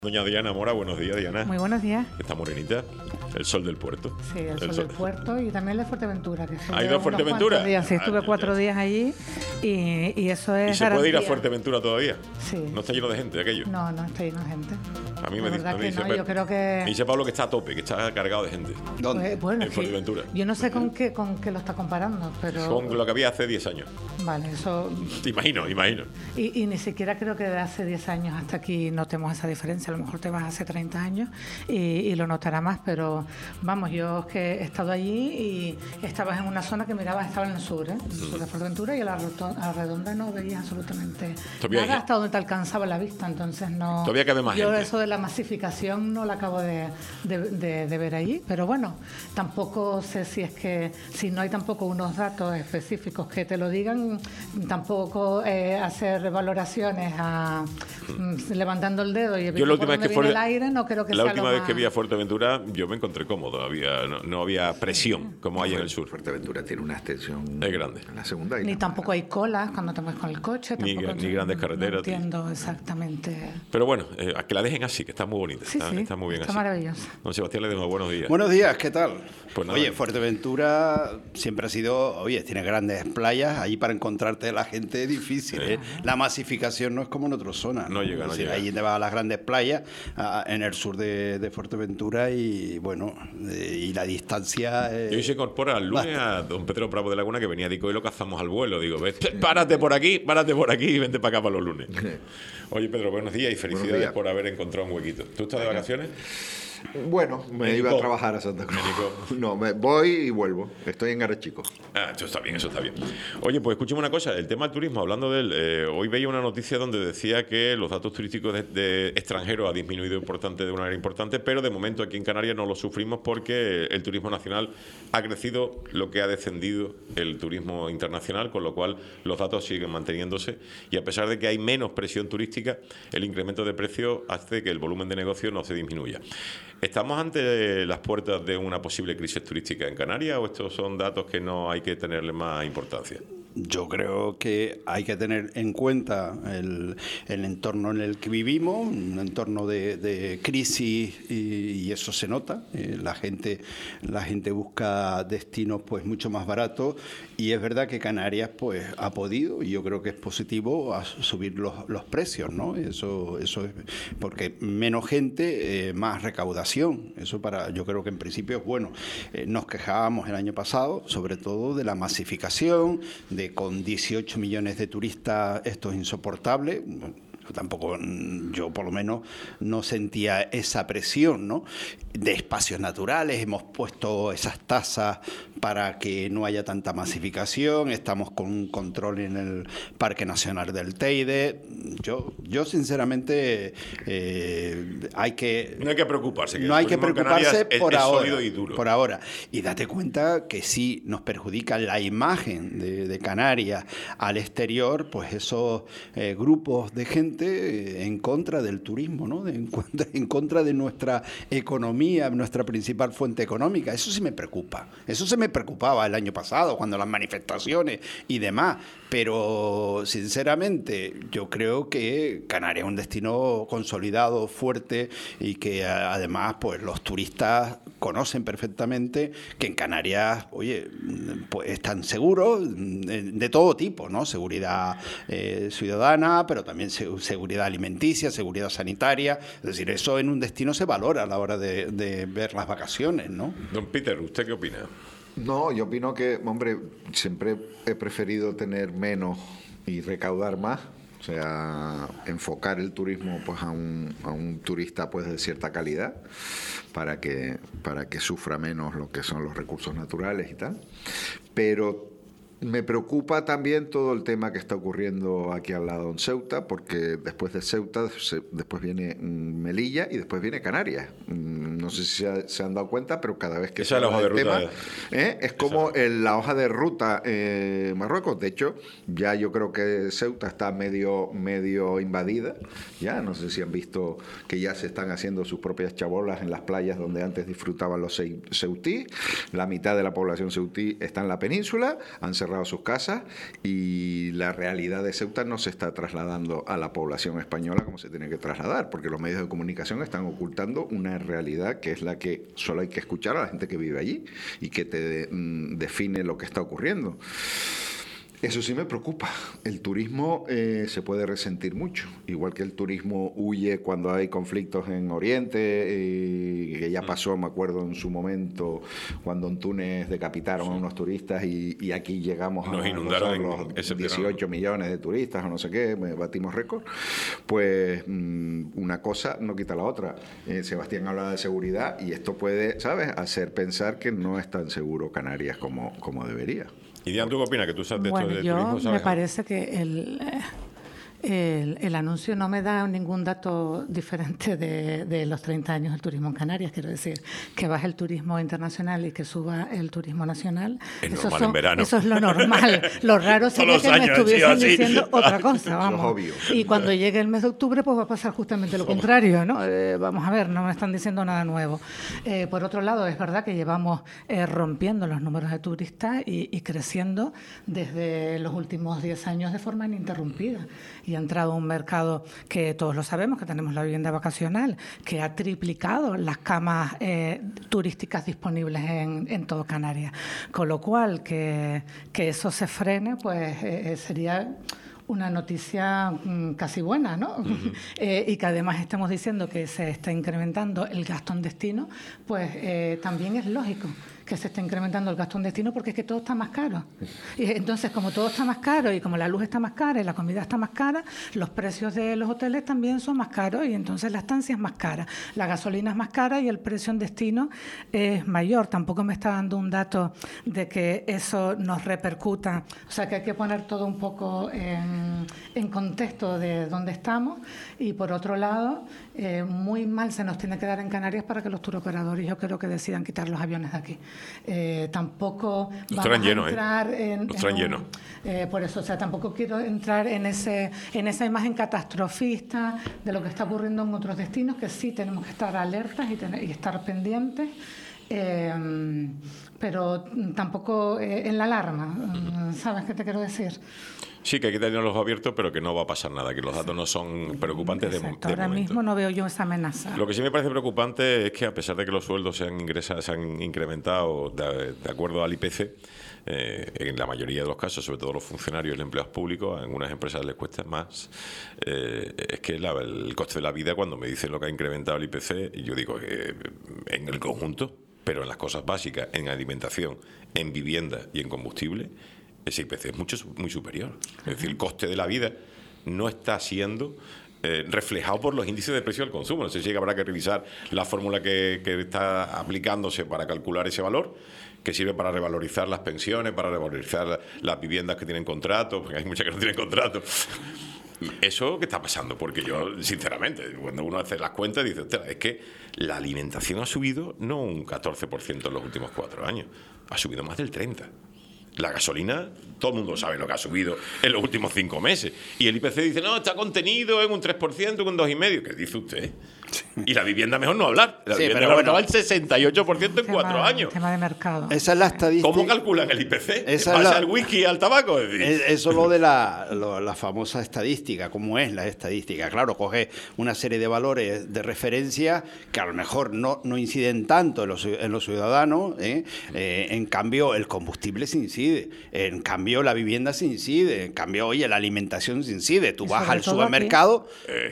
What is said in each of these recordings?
Doña Diana Mora, buenos días, Diana. Muy buenos días. Está morenita, el sol del puerto. Sí, el sol del puerto y también la Fuerteventura. Que ¿Ha ido a Fuerteventura? Días. Sí, estuve 4 días allí y eso es. ¿Y se puede ir a Fuerteventura todavía? Sí. ¿No está lleno de gente aquello? No, no está lleno de gente. A mí me dice, yo creo que... Me dice Pablo que está a tope, que está cargado de gente. ¿Dónde? Bueno, en Fuerteventura. Yo no sé con qué lo está comparando, pero... Con lo que había hace 10 años. Vale, eso... Imagino. Y ni siquiera creo que de hace 10 años hasta aquí notemos esa diferencia. A lo mejor te vas hace 30 años y lo notará más, pero vamos, yo es que he estado allí y estabas en una zona que mirabas, estaba en el sur, en el sur de Fuerteventura, y a la redonda no veías absolutamente nada hasta donde te alcanzaba la vista, entonces no... Todavía cabe más gente. Eso de la masificación no la acabo de ver allí, pero bueno, tampoco sé si no hay tampoco unos datos específicos que te lo digan, tampoco hacer valoraciones levantando el dedo y viendo por dónde viene el aire, no creo que la sea última lo vez más... que vi a Fuerteventura yo me encontré cómodo, no había presión como hay en el sur. Fuerteventura tiene una extensión es grande. En la segunda ni tampoco hay colas cuando te vas con el coche, ni grandes carreteras. No entiendo exactamente. Pero bueno, a que la dejen así, que está muy bonita, está muy bien está así. Maravilloso. Don Sebastián, le digo buenos días. Buenos días, ¿qué tal? Pues nada. Oye, Fuerteventura siempre ha sido, tiene grandes playas, ahí para encontrarte la gente es difícil, ¿eh? La masificación no es como en otras zonas. No llega. Ahí te vas a las grandes playas, en el sur de Fuerteventura y bueno, y la distancia... Y hoy se incorpora el lunes a don Pedro Bravo de Laguna, que venía de Dico y lo cazamos al vuelo. Digo, párate por aquí y vente para acá para los lunes. Oye, Pedro, buenos días y felicidades por haber encontrado un huequito. ¿Tú estás de vacaciones? Bueno, me iba a trabajar a Santa Cruz. No, voy y vuelvo. Estoy en Garachico. Eso está bien. Oye, pues escúchame una cosa. El tema del turismo, hablando de él, hoy veía una noticia donde decía que los datos turísticos de extranjeros ha disminuido de una manera importante, pero de momento aquí en Canarias no lo sufrimos porque el turismo nacional ha crecido lo que ha descendido el turismo internacional, con lo cual los datos siguen manteniéndose y a pesar de que hay menos presión turística, el incremento de precios hace que el volumen de negocio no se disminuya. ¿Estamos ante las puertas de una posible crisis turística en Canarias o estos son datos que no hay que tenerle más importancia? Yo creo que hay que tener en cuenta el entorno en el que vivimos, un entorno de crisis y eso se nota. La gente busca destinos pues mucho más baratos y es verdad que Canarias pues ha podido, y yo creo que es positivo, a subir los precios, ¿no? Eso es porque menos gente, más recaudación. Yo creo que en principio es bueno. Nos quejábamos el año pasado, sobre todo de la masificación, con 18 millones de turistas esto es insoportable. Tampoco, yo por lo menos no sentía esa presión, ¿no? De espacios naturales, hemos puesto esas tasas para que no haya tanta masificación, estamos con un control en el Parque Nacional del Teide. Yo sinceramente no hay que preocuparse. No hay que preocuparse por ahora. Y date cuenta que si nos perjudica la imagen de Canarias al exterior, pues esos grupos de gente en contra del turismo, ¿no? En contra de nuestra economía, nuestra principal fuente económica. Eso sí me preocupa. Eso se me preocupaba el año pasado, cuando las manifestaciones y demás. Pero, sinceramente, yo creo que Canarias es un destino consolidado, fuerte, y que además pues los turistas conocen perfectamente que en Canarias, pues están seguros de todo tipo, ¿no? Seguridad ciudadana, pero también seguridad alimenticia, seguridad sanitaria. Es decir, eso en un destino se valora a la hora de ver las vacaciones, ¿no? Don Peter, ¿usted qué opina? No, yo opino que, siempre he preferido tener menos y recaudar más. O sea, enfocar el turismo pues a un turista pues de cierta calidad para que sufra menos lo que son los recursos naturales y tal. Pero me preocupa también todo el tema que está ocurriendo aquí al lado en Ceuta, porque después de Ceuta después viene Melilla y después viene Canarias. No sé si se han dado cuenta, pero cada vez que esa es la hoja de ruta, es como la hoja de ruta Marruecos. De hecho, ya yo creo que Ceuta está medio invadida. Ya no sé si han visto que ya se están haciendo sus propias chabolas en las playas donde antes disfrutaban los ceutí. La mitad de la población ceutí está en la península. Han cerrado cerrado sus casas y la realidad de Ceuta no se está trasladando a la población española como se tiene que trasladar, porque los medios de comunicación están ocultando una realidad que es la que solo hay que escuchar a la gente que vive allí y que te define lo que está ocurriendo. Eso sí me preocupa. El turismo se puede resentir mucho, igual que el turismo huye cuando hay conflictos en Oriente, que ya pasó, me acuerdo en su momento, cuando en Túnez decapitaron a unos turistas y aquí llegamos nos inundaron los 18 millones de turistas o no sé qué, batimos récord. Pues una cosa no quita la otra. Sebastián hablaba de seguridad y esto puede, ¿sabes?, hacer pensar que no es tan seguro Canarias como debería. Y Diana, ¿tú qué opinas? Que tú sabes de esto del turismo, ¿sabes? Me parece que el anuncio no me da ningún dato diferente de los 30 años del turismo en Canarias. Quiero decir, que baje el turismo internacional y que suba el turismo nacional. Es normal en verano. Eso es lo normal. Lo raro sería que me estuviesen diciendo otra cosa. Vamos. Eso es obvio. Y cuando llegue el mes de octubre, pues va a pasar justamente lo contrario, ¿no? Vamos a ver, no me están diciendo nada nuevo. Por otro lado, es verdad que llevamos rompiendo los números de turistas y creciendo desde los últimos 10 años de forma ininterrumpida. Y ha entrado un mercado que todos lo sabemos, que tenemos la vivienda vacacional, que ha triplicado las camas turísticas disponibles en todo Canarias. Con lo cual, que eso se frene, pues sería una noticia casi buena, ¿no? Uh-huh. Y que además estemos diciendo que se está incrementando el gasto en destino, pues también es lógico que se está incrementando el gasto en destino porque es que todo está más caro. Y entonces, como todo está más caro y como la luz está más cara y la comida está más cara, los precios de los hoteles también son más caros y entonces la estancia es más cara, la gasolina es más cara y el precio en destino es mayor. Tampoco me está dando un dato de que eso nos repercuta. O sea, que hay que poner todo un poco en contexto de dónde estamos y, por otro lado, muy mal se nos tiene que dar en Canarias para que los turoperadores, yo creo, que decidan quitar los aviones de aquí. Tampoco vamos a entrar en lleno. Por eso, o sea, tampoco quiero entrar en esa imagen catastrofista de lo que está ocurriendo en otros destinos, que sí tenemos que estar alertas y estar pendientes, pero tampoco en la alarma. ¿Sabes qué te quiero decir? Sí, que hay que tener los ojos abiertos, pero que no va a pasar nada, que los datos no son preocupantes. Exacto, de ahora momento. mismo no veo yo esa amenaza. Lo que sí me parece preocupante es que, a pesar de que los sueldos se han incrementado de acuerdo al IPC, en la mayoría de los casos, sobre todo los funcionarios y los empleados públicos, a algunas empresas les cuesta más. Es que el coste de la vida, cuando me dicen lo que ha incrementado el IPC, yo digo en el conjunto, pero en las cosas básicas, en alimentación, en vivienda y en combustible, ese IPC es muy superior. Es decir, el coste de la vida no está siendo reflejado por los índices de precio del consumo. No sé si habrá que revisar la fórmula que está aplicándose para calcular ese valor, que sirve para revalorizar las pensiones, para revalorizar las viviendas que tienen contrato, porque hay muchas que no tienen contrato. Eso que está pasando, porque yo, sinceramente, cuando uno hace las cuentas, dice, es que la alimentación ha subido no un 14% en los últimos 4 años, ha subido más del 30%. La gasolina, todo el mundo sabe lo que ha subido en los últimos 5 meses. Y el IPC dice, no, está contenido en un 3%, en un 2,5%. ¿Qué dice usted? Sí. Y la vivienda, mejor no hablar. La vivienda ha aumentado el 68% en 4 años. Tema de mercado. Esa es la estadística. ¿Cómo calculan el IPC? ¿Pasa el whisky y al tabaco? Eso es lo de la famosa estadística. ¿Cómo es la estadística? Claro, coge una serie de valores de referencia que a lo mejor no inciden tanto en los ciudadanos. En cambio, el combustible se incide. En cambio, la vivienda se incide. En cambio, oye, la alimentación se incide. Tú vas al supermercado,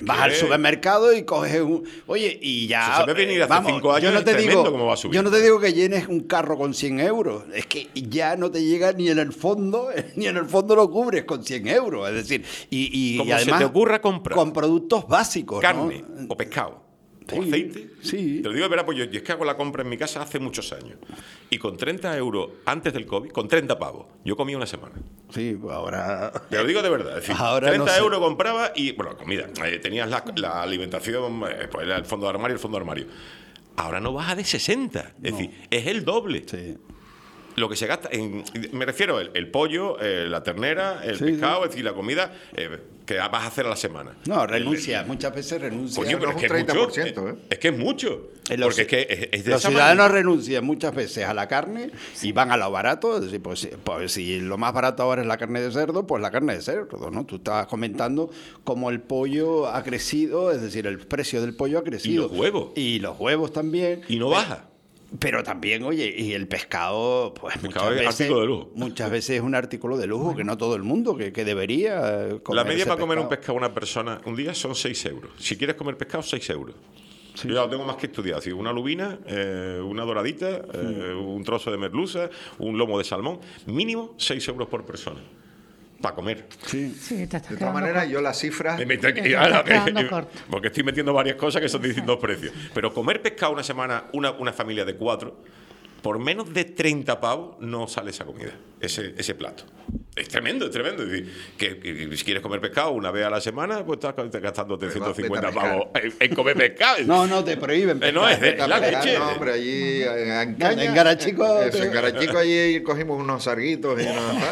y coges oye, y ya. Se me venir hace 5 años. Cómo va a subir. Yo no te digo que llenes un carro con 100 euros. Es que ya no te llega ni en el fondo lo cubres con 100 euros. Es decir, y además, se te ocurra comprar con productos básicos. Carne, ¿no? o pescado. ¿O aceite? Sí. Te lo digo de verdad, pues yo es que hago la compra en mi casa hace muchos años. Y con 30 euros antes del COVID, con 30 pavos, yo comía una semana. Sí, ahora. Te lo digo de verdad. Es decir, ahora 30 no sé. euros compraba y, bueno, comida. Tenías la alimentación, pues era el fondo de armario. Ahora no baja de 60. Es decir, es el doble. Sí. lo que se gasta me refiero el pollo, la ternera, el pescado, es decir, la comida que vas a hacer a la semana. No, renuncia, muchas veces renuncia. Coño, pero no es es un que es mucho. 30%, Es que es mucho. Porque es que es de los esa ciudadanos magnitud. renuncian muchas veces a la carne y van a lo barato. Es decir, pues si lo más barato ahora es la carne de cerdo, pues la carne de cerdo, ¿no? Tú estabas comentando cómo el pollo ha crecido, es decir, el precio del pollo ha crecido. Y los huevos. Y los huevos también. Y no baja. Pero también, oye, y el pescado, pues pescado muchas es veces, artículo de lujo. muchas veces es un artículo de lujo que no todo el mundo que debería comer. La media ese para comer un pescado. pescado una persona un día son 6 euros. Si quieres comer pescado, 6 euros. Yo ya lo tengo más que estudiado. Así, una lubina, una doradita, un trozo de merluza, un lomo de salmón. Mínimo 6 euros por persona. Para comer. Sí. Sí, te estás De todas quedando maneras, corto. yo las cifras... está quedando corto. Porque estoy metiendo varias cosas que son de distintos precios. Pero comer pescado una semana, una familia de 4, por menos de 30 pavos no sale esa comida, ese plato. Es tremendo, es tremendo. Es decir, que si quieres comer pescado una vez a la semana, pues estás gastándote 150 pavos en comer pescado. No, te prohíben. No, es la leche. No, hombre, allí en Caña... En Garachico... En Garachico allí cogimos unos sarguitos y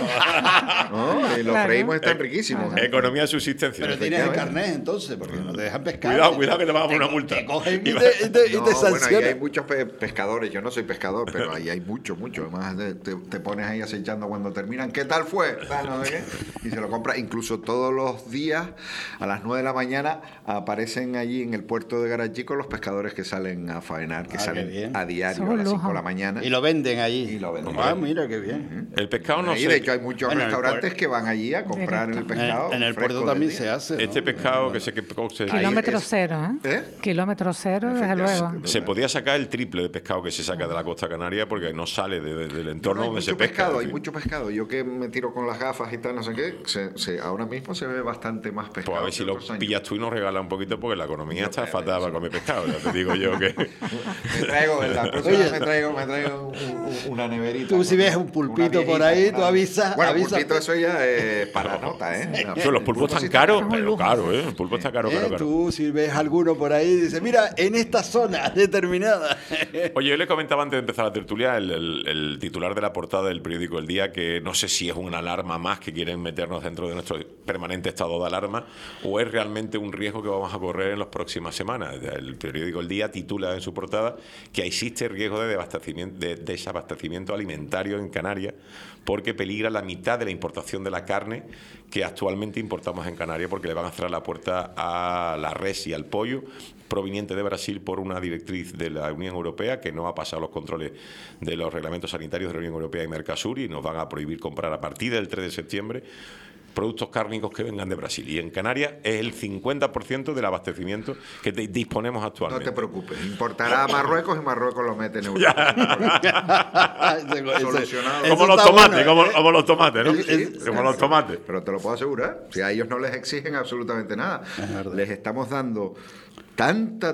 y los Claro. freímos, están riquísimos. Economía de subsistencia. Pero tienes el carnet entonces, porque no te dejan pescar. Cuidado que te vas a poner una multa. Te cogen y Y te No, bueno, ahí sancionan. hay muchos pescadores. Yo no soy pescador, pero ahí hay mucho. Además, te pones ahí acechando cuando terminan. ¿Qué tal fue? Tal, no sé qué. Y se lo compra. Incluso todos los días, a las 9 de la mañana, aparecen allí en el puerto de Garachico los pescadores que salen a faenar, que Ah, qué salen bien. a diario Son a las lujo. 5 de la mañana. Y lo venden allí. Y lo venden. Ah, mira qué bien. El pescado no Y sé. de hecho hay muchos Bueno, en el restaurantes puerto- que van allí a comprar el pescado. En el fresco puerto del también día. se hace. ¿no? Este pescado que sé que se, Kilómetro es- cero, ¿Eh? Kilómetro cero, desde luego. se podía sacar el triple de pescado que se saca de la costa canaria porque no sale del entorno Hay donde se mucho pesca. pescado, en hay fin. mucho pescado. Yo que me tiro con las gafas y tal, no sé qué, ahora mismo se ve bastante más pescado. Pues a ver si que lo otros años. pillas tú y nos regalas un poquito porque la economía está fatal para comer pescado. Ya te digo yo que... Me traigo, en la próxima Oye, me traigo una neverita. Tú si ¿no? ves un Una pulpito por viejita, ahí, una- tú avisas. Bueno, avisas. pulpito eso ya es para nota, ¿eh? Eso, los pulpos sí están caros, un pero lujo. caro, ¿eh? El pulpo está caro, caro, caro. Tú si ves alguno por ahí, dices, mira, en esta zona determinada. Oye, yo le comentaba antes de empezar la tertulia el titular de la portada del periódico El Día, que no sé si es una alarma más que quieren meternos dentro de nuestro permanente estado de alarma o es realmente un riesgo que vamos a correr en las próximas semanas. El periódico El Día titula en su portada que existe riesgo de desabastecimiento alimentario en Canarias porque peligra la mitad de la importación de la carne que actualmente importamos en Canarias porque le van a cerrar la puerta a la res y al pollo proveniente de Brasil por una directriz de la Unión Europea que no ha pasado los controles de los reglamentos sanitarios de la Unión Europea y Mercosur y nos van a prohibir comprar a partir del 3 de septiembre productos cárnicos que vengan de Brasil. Y en Canarias es el 50% del abastecimiento que disponemos No actualmente. te preocupes, importará a Marruecos y Marruecos lo mete en Europa. Solucionado. Como los tomates, como los tomates, ¿no? Sí, Como los tomates. Pero te lo puedo asegurar, si a ellos no les exigen absolutamente nada. verdad. Les estamos dando tanta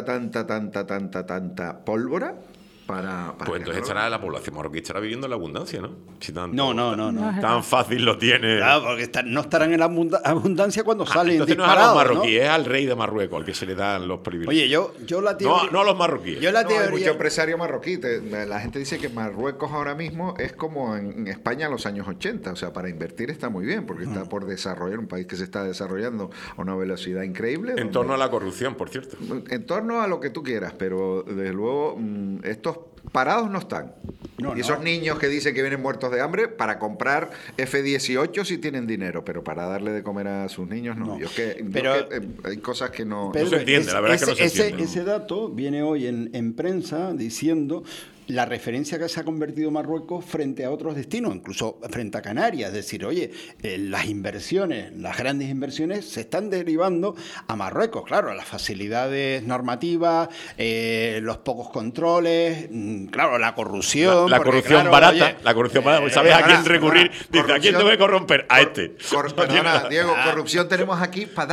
pólvora para Pues que entonces no- la población marroquí estará viviendo en la abundancia, ¿no? Si tanto- No. Tan fácil lo tiene. Claro, porque no estarán en la abundancia cuando salen Entonces no es a disparados, los ¿no? marroquíes, es al rey de Marruecos al que se le dan los privilegios. Oye, yo la teoría... no a los marroquíes. Yo la No, hay teoría... mucho empresario marroquí. La gente dice que Marruecos ahora mismo es como en España en los años 80. O sea, para invertir está muy bien, porque está por desarrollar, un país que se está desarrollando a una velocidad increíble. En donde- torno a la corrupción, por cierto. En torno a lo que tú quieras, pero desde luego estos parados no están. No, y esos no. niños que dicen que vienen muertos de hambre para comprar F-18 si tienen dinero, pero para darle de comer a sus niños no. No. Pero hay cosas que no... se entiende, la verdad es que no se entiende. Ese dato viene hoy en prensa diciendo la referencia que se ha convertido Marruecos frente a otros destinos, incluso frente a Canarias. Es decir, oye, las inversiones, las grandes inversiones se están derivando a Marruecos. Claro, las facilidades normativas, los pocos controles, claro, la corrupción. La porque, corrupción claro, barata, oye, la corrupción barata. ¿Sabes a quién recurrir? Dice, ¿a quién te voy a corromper? A este. Perdona, Diego, corrupción tenemos aquí para dar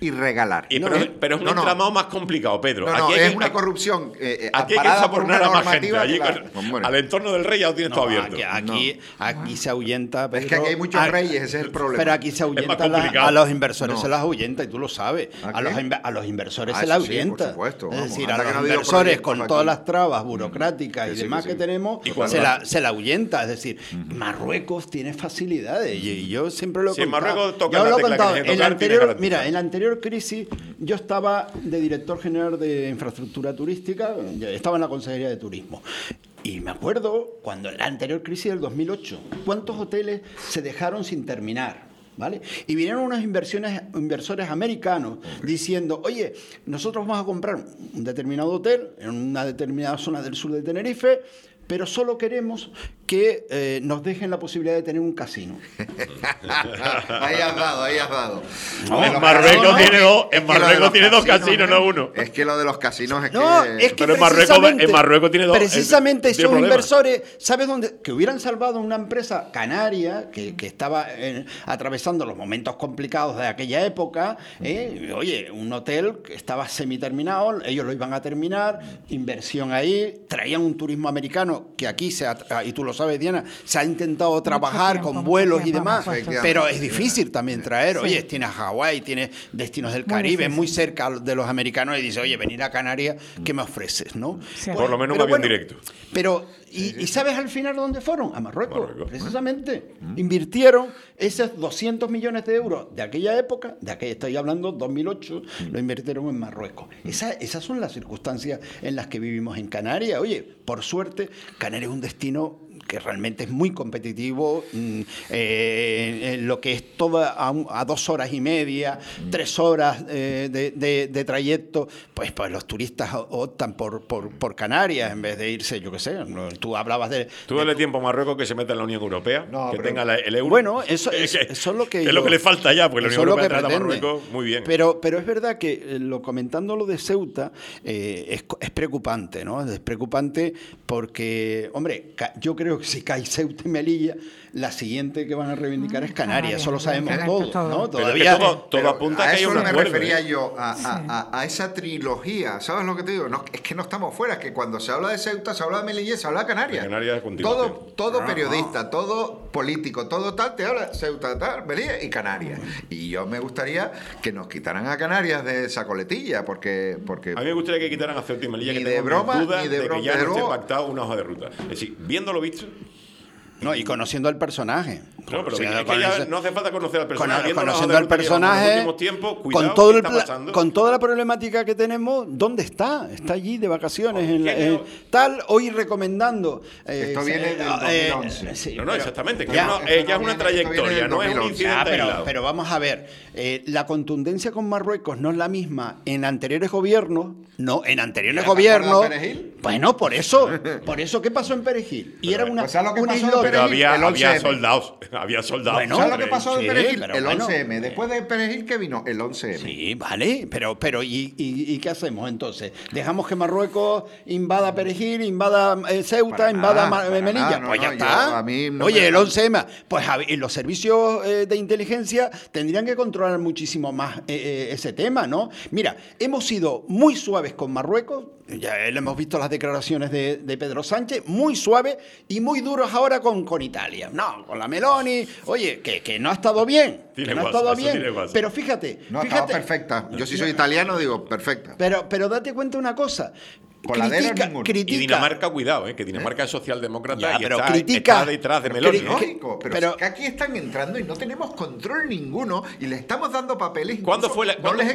y regalar. Pero es un entramado más complicado, Pedro. No, es una corrupción aquí hay que sobornar a más gente. Allí al entorno del rey ya lo tienes todo abierto. Aquí se ahuyenta, Pedro. Es que aquí hay muchos reyes, ese es el problema. Pero aquí se ahuyenta a los inversores, se las ahuyenta, y tú lo sabes. A los inversores se las ahuyenta. Sí, por supuesto, es decir, a los inversores, con todas las trabas burocráticas y demás que tenemos, se la ahuyenta. Es decir, Marruecos tiene facilidades. Y yo siempre lo he contado. Marruecos toca la tecla que tiene que tocar, mira, en la anterior crisis yo estaba de director general de infraestructura turística, estaba en la Consejería de Turismo. Y me acuerdo cuando en la anterior crisis del 2008, ¿cuántos hoteles se dejaron sin terminar? ¿Vale? Y vinieron unos inversores americanos diciendo, oye, nosotros vamos a comprar un determinado hotel en una determinada zona del sur de Tenerife, pero solo queremos que nos dejen la posibilidad de tener un casino. Ahí has dado. En Marruecos tiene dos casinos, no uno. Es que lo de los casinos es que... Pero en Marruecos tiene dos. Precisamente esos inversores, ¿sabes dónde? Que hubieran salvado una empresa canaria que estaba atravesando los momentos complicados de aquella época. Oye, un hotel que estaba semiterminado, ellos lo iban a terminar, inversión ahí, traían un turismo americano que aquí y tú lo sabes, Diana, se ha intentado trabajar con vuelos y demás, pero es difícil también traer. Oye, tienes Hawái, tienes destinos del Caribe, muy cerca de los americanos, y dices, oye, venir a Canarias, ¿qué me ofreces? ¿no? Sí. Por lo menos un avión directo. Pero, ¿y sabes al final dónde fueron? A Marruecos. Precisamente. Invirtieron esos 200 millones de euros de aquella época, estoy hablando 2008, lo invirtieron en Marruecos. Esas son las circunstancias en las que vivimos en Canarias. Oye, por suerte, Canarias es un destino que realmente es muy competitivo, lo que es todo a 2 horas y media, 3 horas de trayecto, pues los turistas optan por Canarias en vez de irse, yo qué sé, tú hablabas de... Tú dale tiempo a Marruecos que se meta en la Unión Europea, tenga el euro. Bueno, eso es lo que... Es lo que le falta ya, porque la Unión Europea trata a Marruecos muy bien. Pero es verdad que, comentando lo de Ceuta, es preocupante, ¿no? Es preocupante porque, hombre, yo creo que si cae Ceuta y Melilla, la siguiente que van a reivindicar es Canarias. Eso lo sabemos todos, ¿no? Todavía todo apunta a que hay un acuerdo. A eso me refería yo, a esa trilogía. ¿Sabes lo que te digo? No, es que no estamos fuera, es que cuando se habla de Ceuta, se habla de Melilla, se habla de Canarias. Todo periodista, todo político, todo tal, te habla Ceuta, tal, Melilla y Canarias. Y yo me gustaría que nos quitaran a Canarias de esa coletilla, porque a mí me gustaría que quitaran a Ceuta y Melilla, que tengo dudas de que ya no esté pactado una hoja de ruta. Es decir, viéndolo visto... No, y conociendo al personaje. No, pero es que ya no hace falta conocer al personaje. Conociendo al personaje, con toda la problemática que tenemos, ¿dónde está? Está allí de vacaciones. Hoy recomendando... Esto viene del 2011. No, exactamente. Ya es una trayectoria, no es un incidente aislado. Pero vamos a ver, la contundencia con Marruecos no es la misma en anteriores gobiernos. No, en anteriores gobiernos... Bueno, por eso, ¿qué pasó en Perejil? Y era una isla. Pero había soldados. Bueno, ¿sabes lo que pasó en Perejil? El 11M. Después de Perejil, ¿qué vino? El 11M. Sí, vale. Pero ¿y qué hacemos entonces? ¿Dejamos que Marruecos invada Perejil, invada Ceuta, invada Melilla? Pues ya está. Oye, el 11M. Pues los servicios de inteligencia tendrían que controlar muchísimo más ese tema, ¿no? Mira, hemos sido muy suaves con Marruecos. Ya hemos visto las declaraciones de Pedro Sánchez, muy suaves y muy duros ahora con Italia. No, con la Meloni, oye, que no ha estado bien. Pero fíjate. No ha estado perfecta. Yo si soy italiano digo perfecta. Pero date cuenta una cosa. Critica. Y Dinamarca, cuidado, que Dinamarca es socialdemócrata y está detrás de Meloni. Lógico, pero es que aquí están entrando y no tenemos control ninguno y le estamos dando papeles. ¿Cuándo fue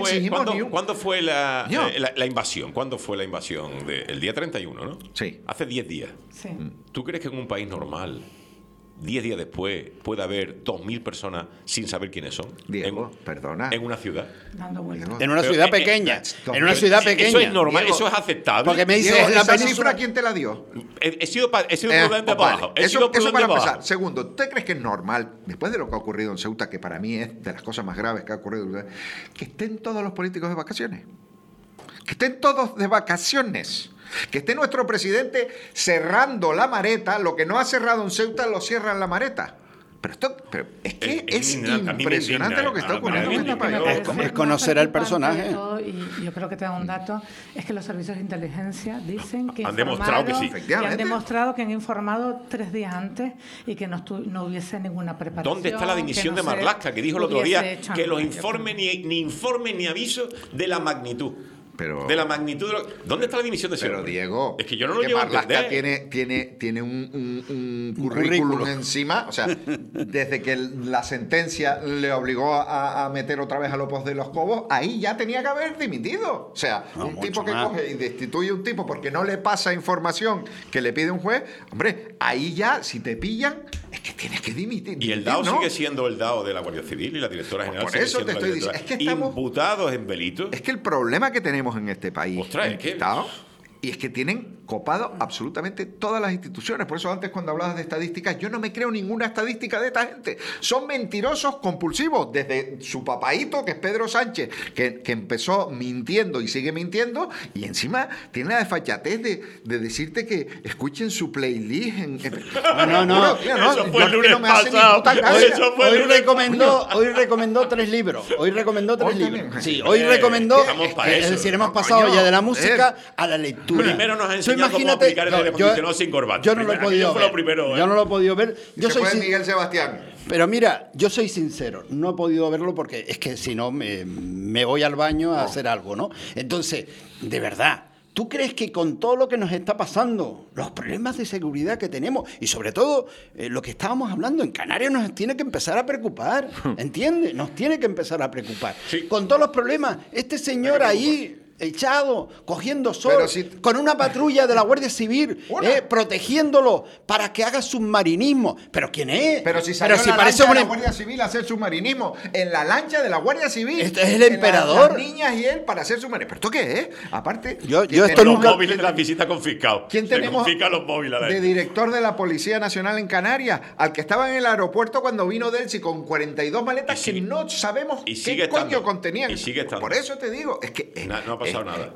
la invasión? ¿Cuándo fue la invasión? El día 31, ¿no? Sí. Hace 10 días. Sí. ¿Tú crees que en un país normal 10 días después puede haber 2.000 personas sin saber quiénes son? Diego, perdona. En una ciudad. Dando vueltas. En una ciudad pequeña. Eso es normal, Diego, eso es aceptable. Porque me dices, Diego, ¿esa cifra quién te la dio? He sido prudente para abajo. Eso para empezar. Segundo, ¿usted crees que es normal, después de lo que ha ocurrido en Ceuta, que para mí es de las cosas más graves que ha ocurrido, que estén todos los políticos de vacaciones? Que estén todos de vacaciones. Que esté nuestro presidente cerrando la Mareta, lo que no ha cerrado en Ceuta lo cierra en la Mareta. Pero es que es indignante, a mí me impresionante indigna, lo que está ¿no? ocurriendo en Para este mí me país. indigna. Es conocer al personaje. Y yo creo que te da un dato, es que los servicios de inteligencia dicen que Han demostrado que sí. y han Efectivamente. demostrado que han informado 3 días antes y que no hubiese ninguna preparación. ¿Dónde está la dimisión que de no se Marlaska, que dijo el otro día hubiese hecho que los nada? informes ni informes ni avisos de la magnitud? Pero- de la magnitud. ¿Dónde está la dimisión de ese Pero hombre? Diego, es que yo no lo que llevo a Marlaska entender. tiene un currículum currículum. encima. O sea, desde que la sentencia le obligó a meter otra vez a López de los Cobos, ahí ya tenía que haber dimitido. O sea, No, un tipo mucho que más. coge y destituye a un tipo porque no le pasa información que le pide un juez, hombre, ahí ya, si te pillan, es que tienes que dimitir. Y el DAO ¿no? sigue siendo el DAO de la Guardia Civil y la directora general Por sigue eso siendo te la estoy directora. diciendo, es que estamos- Imputados en delitos. Es que el problema que tenemos en este país, Ostras, es que- enquistado, y es que tienen copado absolutamente todas las instituciones. Por eso antes cuando hablabas de estadísticas, yo no me creo ninguna estadística de esta gente. Son mentirosos compulsivos, desde su papaíto, que es Pedro Sánchez, que empezó mintiendo y sigue mintiendo, y encima tiene la desfachatez de decirte que escuchen su playlist. No. Eso fue el que lunes no me hace ni pasado. puta gracia. Eso fue el Hoy lunes recomendó 3 libros. Hoy recomendó 3 Hoy libros. también. Sí, hoy recomendó. Estamos para Es eso. decir, hemos No, pasado coño, ya de la música a la lectura. Primero nos ha Tú enseñado cómo aplicar el aire acondicionado sin corbata. Yo no lo he Primero, podido aquello fue lo ver. primero, Yo no lo he podido ver. Yo Se soy fue sin- Miguel Sebastián. Pero mira, yo soy sincero, no he podido verlo porque es que si no me voy al baño a hacer algo, ¿no? Entonces, de verdad, ¿tú crees que con todo lo que nos está pasando, los problemas de seguridad que tenemos y sobre todo lo que estábamos hablando en Canarias nos tiene que empezar a preocupar, ¿entiendes? Nos tiene que empezar a preocupar. Sí. Con todos los problemas, este señor ahí echado, cogiendo sol, Pero si- con una patrulla de la Guardia Civil, Una. protegiéndolo para que haga submarinismo. ¿Pero quién es? Pero si salió en la parece lancha de un la Guardia Civil a hacer submarinismo, en la lancha de la Guardia Civil. Este es el en emperador. Las niñas y él para hacer submarinismo. ¿Pero esto qué es? Aparte, Yo ¿quién esto Los tenemos- nunca- móviles de las visitas confiscados. ¿Quién Se tenemos confiscan los móviles a la de gente. director de la Policía Nacional en Canarias? Al que estaba en el aeropuerto cuando vino Delsi con 42 maletas Y sigue- que no sabemos y qué sigue coño estando. contenían. Y sigue estando. Por eso te digo, es que... No ha pasado nada.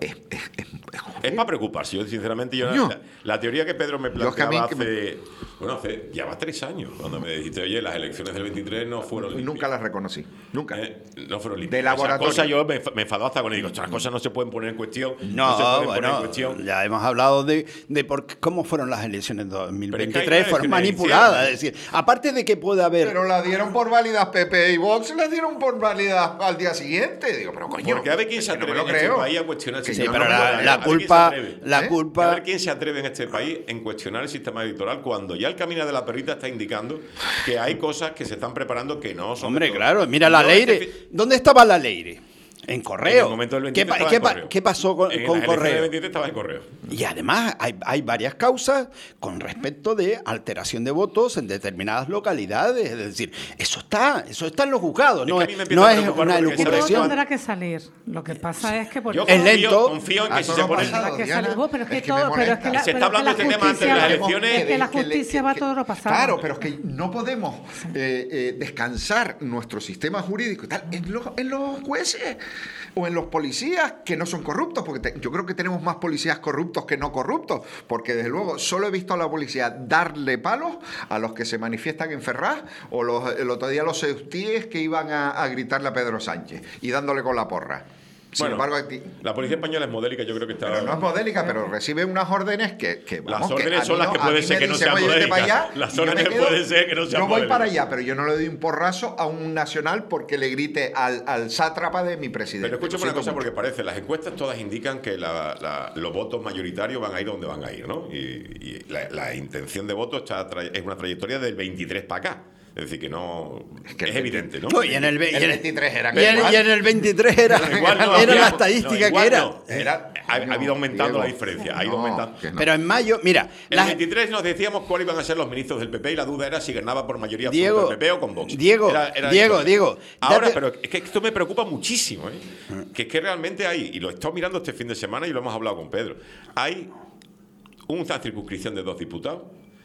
joder. Es para preocuparse. Yo, sinceramente, Coño. la teoría que Pedro me Yo es que a mí planteaba que hace ya va 3 años, cuando me dijiste, oye, las elecciones del 23 no fueron limpias. Nunca las reconocí. Nunca. No fueron limpias. De laboratorio. Esas cosas yo me enfadó hasta con él. Digo, estas cosas no se pueden poner en cuestión. No, se pueden poner en bueno, cuestión. ya hemos hablado de cómo fueron las elecciones de Pero es que 2023, hay fueron elecciones manipuladas. en Es decir, aparte de que puede haber... Pero la dieron por válidas PP y Vox, las dieron por válidas al día siguiente. Digo, pero coño. Porque a ver quién se que no me atreve lo en este creo. país a cuestionar el Que sí, sistema yo pero no me lo electoral. creo. A ver quién se atreve. ¿Eh? A culpa... ver quién se atreve en este país en cuestionar el sistema electoral cuando ya el camino de la perrita está indicando que hay cosas que se están preparando que no son. Hombre, del todo. claro, mira la Yo Leire. ¿Dónde estaba la Leire? En Correo. En el momento del 23 ¿Qué, estaba en Correo. qué pasó con En las elecciones Correo? del 23 estaba en Correo. Y además hay varias causas con respecto de alteración de votos en determinadas localidades. Es decir, eso está en los juzgados, Es no que a es, mí me empieza no a es preocupar una porque Todo elucubración. tendrá que salir. Lo que pasa es que por Yo Es lento. confío en A que si todo se lo pone. pasado. Tendrá que Diana, salir. Pero es que es que todo, me pero es que molesta. la, Se pero está es que hablando la de este tema antes de justicia- las elecciones. Es que la justicia va a todo lo pasado. Claro, pero es que no podemos descansar nuestro sistema jurídico y tal en los jueces o en los policías que no son corruptos, porque yo creo que tenemos más policías corruptos que no corruptos, porque desde luego solo he visto a la policía darle palos a los que se manifiestan en Ferraz o el otro día los eustíes que iban a gritarle a Pedro Sánchez y dándole con la porra. Sin Bueno, embargo, la policía española es modélica, yo creo que está. pero no es modélica, pero recibe unas órdenes que Las vamos, órdenes a mí son las que a puede mí ser me que no dicen, sean "Oye, vete para modélicas". allá", Las y yo me órdenes quedo, pueden ser que no sean yo voy para modélicas. allá, pero yo no le doy un porrazo a un nacional porque le grite al sátrapa de mi presidente. Pero escúchame Lo una cosa, siento porque mucho. parece, las encuestas todas indican que los votos mayoritarios van a ir donde van a ir, ¿no? Y la intención de voto es una trayectoria del 23 para acá. Es decir, que no. que Es el evidente, ¿no? No, y en el 23 era y en el 23 era, Igual no, era la igual- estadística no, igual que era. no. Ha ido aumentando la diferencia. Ha ido No, aumentando. que no. Pero en mayo, mira, En el 23 nos decíamos cuáles iban a ser los ministros del PP y la duda era si ganaba por mayoría Diego, absoluta el PP o con Vox. Diego, Diego, Ahora, date- pero es que esto me preocupa muchísimo, ¿eh? Que es que realmente hay, y lo he estado mirando este fin de semana y lo hemos hablado con Pedro, hay una circunscripción de 2 diputados,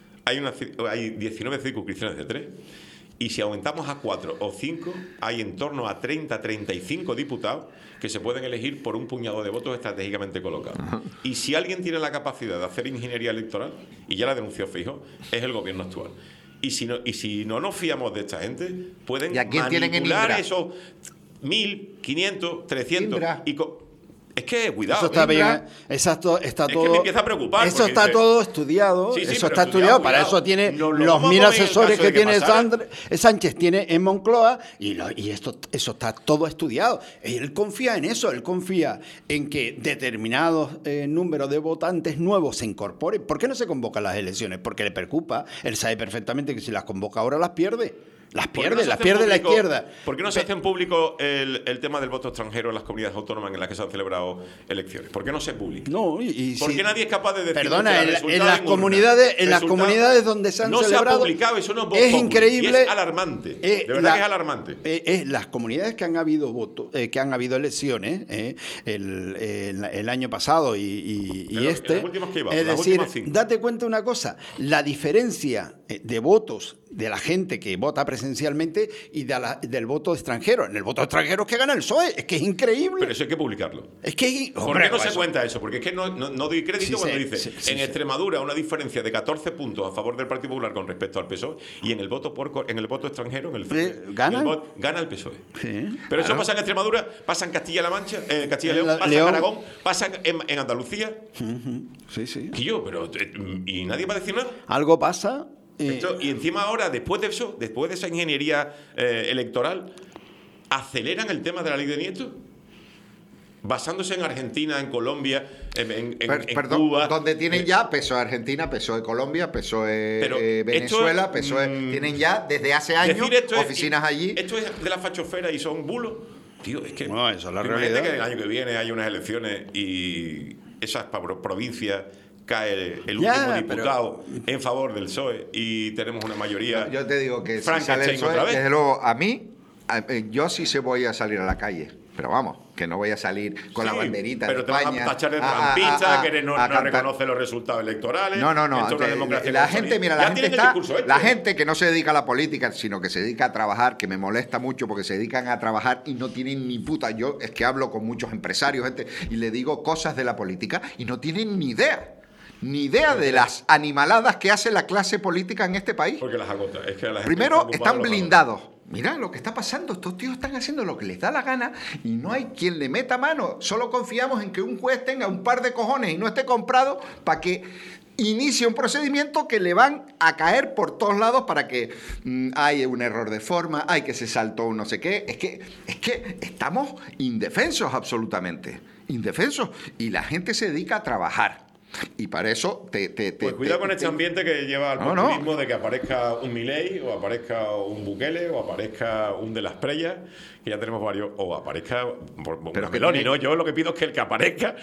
hay 19 circunscripciones de 3, y si aumentamos a 4 o 5, hay en torno a 30-35 diputados que se pueden elegir por un puñado de votos estratégicamente colocados. Y si alguien tiene la capacidad de hacer ingeniería electoral, y ya la denunció Feijóo, es el gobierno actual. Y si no nos fiamos de esta gente, pueden ¿Y a quién tienen en manipular Indra? esos 1.000, 500, 300... Indra. Es que, cuidado. Eso está Indra, bien, exacto, está es todo. que me empieza a preocupar. Eso porque está dice- todo estudiado. Sí, sí, eso pero está estudiado. Para cuidado. eso tiene Nos lo los vamos a 1000 mover en asesores caso que de que tiene pasara. Sánchez tiene en Moncloa y eso está todo estudiado. Él confía en eso. Él confía en que determinados números de votantes nuevos se incorporen. ¿Por qué no se convocan las elecciones? Porque le preocupa. Él sabe perfectamente que si las convoca ahora las pierde. Las ¿Por qué no pierde, se las hace pierde la público- izquierda. ¿Por qué no se hace en público el tema del voto extranjero en las comunidades autónomas en las que se han celebrado elecciones? ¿Por qué no se publica? No, y ¿Por si- qué nadie es capaz de decir Perdona, que el en resultado las urna, comunidades, resultado- comunidades donde se han no celebrado, se ha publicado, eso no es voz es populi, increíble. y es alarmante. De verdad que es alarmante. Las comunidades que han habido votos, que han habido elecciones, el año pasado y En las este, últimas que llevamos, es las decir, últimas 5. date cuenta una cosa, la diferencia de votos de la gente que vota presencialmente y del voto extranjero. En el voto extranjero es que gana el PSOE, es que es increíble. Pero eso hay que publicarlo. Es que, ¿Por hombre, qué no pues se eso- cuenta eso? Porque es que no doy crédito Sí, cuando sí, dice sí, en sí. Extremadura una diferencia de 14 puntos a favor del Partido Popular con respecto al PSOE y en el voto extranjero, en el ¿gana? gana el PSOE. Sí, Pero eso claro. pasa en Extremadura, pasa en Castilla-La Mancha, Castilla y León, pasa León. en Aragón, pasa en Andalucía. Sí, sí. Y yo, pero y nadie va a decir nada. Algo pasa. Y encima ahora, después de eso, después de esa ingeniería electoral, aceleran el tema de la ley de Nieto, basándose en Argentina, en Colombia, en Perdón, Cuba. donde tienen ya PSOE Argentina, PSOE Colombia, PSOE Pero esto, Venezuela, PSOE... tienen ya desde hace años decir esto oficinas allí. Esto es de la fachosfera y son bulos. Tío, es que. No, eso es la imagínate realidad. que el año que viene hay unas elecciones y esas provincias cae el Ya, último diputado en favor del PSOE y tenemos una mayoría. Yo te digo que si Frankenstein sale el PSOE, otra vez. desde luego, yo sí se voy a salir a la calle. Pero vamos, que no voy a salir con la Sí, banderita pero de te van España. a tachar de trampista, que no cantar. reconoce los resultados electorales. No. esto es una democracia La consolidada. gente, mira, Ya la gente tienen el está. discurso hecho. La gente que no se dedica a la política, sino que se dedica a trabajar, que me molesta mucho porque se dedican a trabajar y no tienen ni puta. Yo es que hablo con muchos empresarios, gente, y le digo cosas de la política y no tienen ni idea. Ni idea de las animaladas que hace la clase política en este país. Porque las agota. Es que a la gente Primero, está ocupada, están los blindados. Mirá lo que está pasando. Estos tíos están haciendo lo que les da la gana y no hay quien le meta mano. Solo confiamos en que un juez tenga un par de cojones y no esté comprado para que inicie un procedimiento que le van a caer por todos lados para que hay un error de forma, hay que se saltó un no sé qué. Es que estamos indefensos absolutamente. Indefensos. Y la gente se dedica a trabajar. Y para eso Pues cuidado con este ambiente que lleva al populismo de que aparezca un Milei, o aparezca un Bukele, o aparezca un de las Preyas, que ya tenemos varios, o aparezca una Meloni, ¿no? Yo lo que pido es que el que aparezca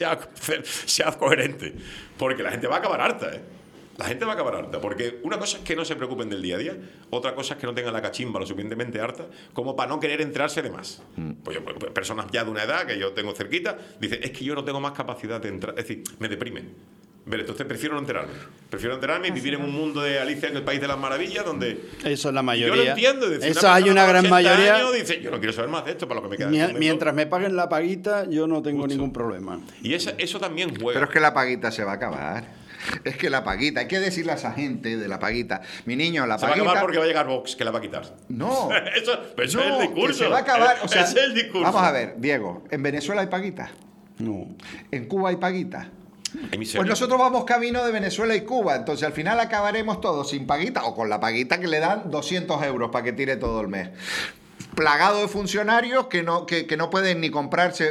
sea coherente, porque la gente va a acabar harta, ¿eh? La gente va a acabar harta, porque una cosa es que no se preocupen del día a día, otra cosa es que no tengan la cachimba lo suficientemente harta como para no querer enterarse de más. Pues personas ya de una edad que yo tengo cerquita, dicen, es que yo no tengo más capacidad de entrar, es decir, me deprime. Pero entonces prefiero no enterarme. Prefiero enterarme y vivir en un mundo de Alicia en el País de las Maravillas donde... Eso es la mayoría. Yo lo entiendo. Es decir, eso hay una gran 80 mayoría. años dice, yo no quiero saber más de esto para lo que me queda. Mientras me paguen la paguita, yo no tengo Mucho. ningún problema. Y eso también juega. Pero es que la paguita se va a acabar. Es que la paguita, hay que decirle a esa gente de la paguita, mi niño, la se va a paguita... acabar porque va a llegar Vox, que la va a quitar. No. Eso es el discurso. que se va a acabar. O sea, ese es el discurso. Vamos a ver, Diego, ¿en Venezuela hay paguita? No. ¿En Cuba hay paguita? Hay miseria. Pues nosotros vamos camino de Venezuela y Cuba, entonces al final acabaremos todos sin paguita o con la paguita que le dan 200 euros para que tire todo el mes. Plagado de funcionarios que no pueden ni comprarse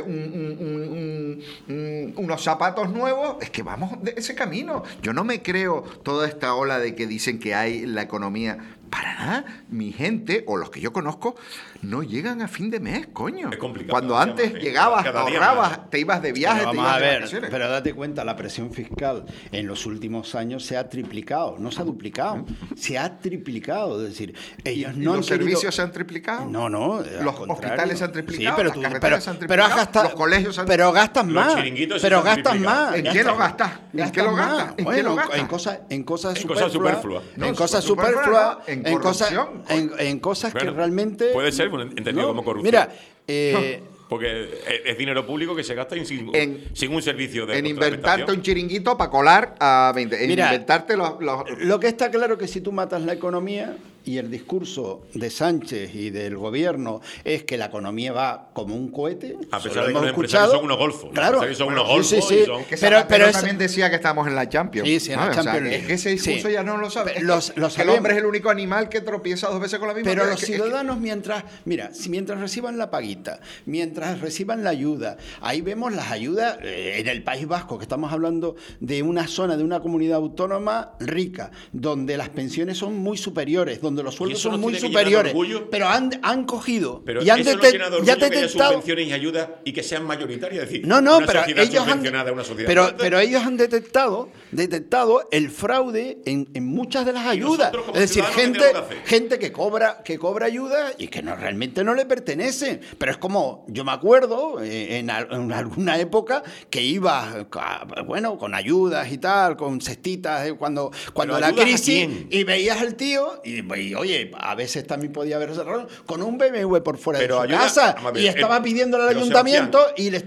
unos zapatos nuevos. Es que vamos de ese camino. Yo no me creo toda esta ola de que dicen que hay la economía. Para nada. Mi gente, o los que yo conozco, no llegan a fin de mes, coño. Es complicado. Cuando antes llegabas, Cada día ahorrabas, más. te ibas de viaje, Pero te vamos ibas a de ver, vacaciones. pero date cuenta, la presión fiscal en los últimos años se ha triplicado, no se ha duplicado, se ha triplicado. Es decir, ellos ¿Y no han los querido- servicios se han triplicado? No, al Los contrario. hospitales se han triplicado, Sí, pero las tú- carreteras se han pero triplicado, has gastado, los colegios se han pero gastas Los más, chiringuitos pero se han gastas triplicado. más. ¿En qué lo gastas? ¿En qué lo más. gastas? ¿En qué Bueno, lo gastas? en cosas En cosas superfluas, superfluas. No, en cosas superfluas superfluas, no, en en cosas, corrupción. en cosas que Bueno, realmente puede ser entendido como corrupción. Mira, Porque es dinero público que se gasta sin un servicio de en inventarte un chiringuito para colar a 20. En Mira, inventarte Lo que está claro que si tú matas la economía, y el discurso de Sánchez y del gobierno es que la economía va como un cohete. A pesar de que los empresarios son unos golfos. Claro. Son unos golfos. Sí, sí. Pero también decía que estamos en la Champions. Sí, en la Champions League. Es que ese discurso ya no lo sabe. El hombre es el único animal que tropieza 2 veces con la misma. Pero los ciudadanos, mientras reciban la paguita, mientras reciban la ayuda, ahí vemos las ayudas en el País Vasco, que estamos hablando de una zona, de una comunidad autónoma rica, donde las pensiones son muy superiores, donde los sueldos son muy superiores, pero han cogido pero y han detectado que haya subvenciones y ayudas y que sean mayoritarias, es decir, pero ellos han detectado el fraude en muchas de las ayudas, es decir, gente que cobra ayuda y que realmente no le pertenece, pero es como, yo me acuerdo en alguna época que iba con ayudas y tal, con cestitas cuando la crisis, y veías al tío y oye, a veces también podía haber cerrado con un BMW por fuera de su casa y estaba pidiendo al ayuntamiento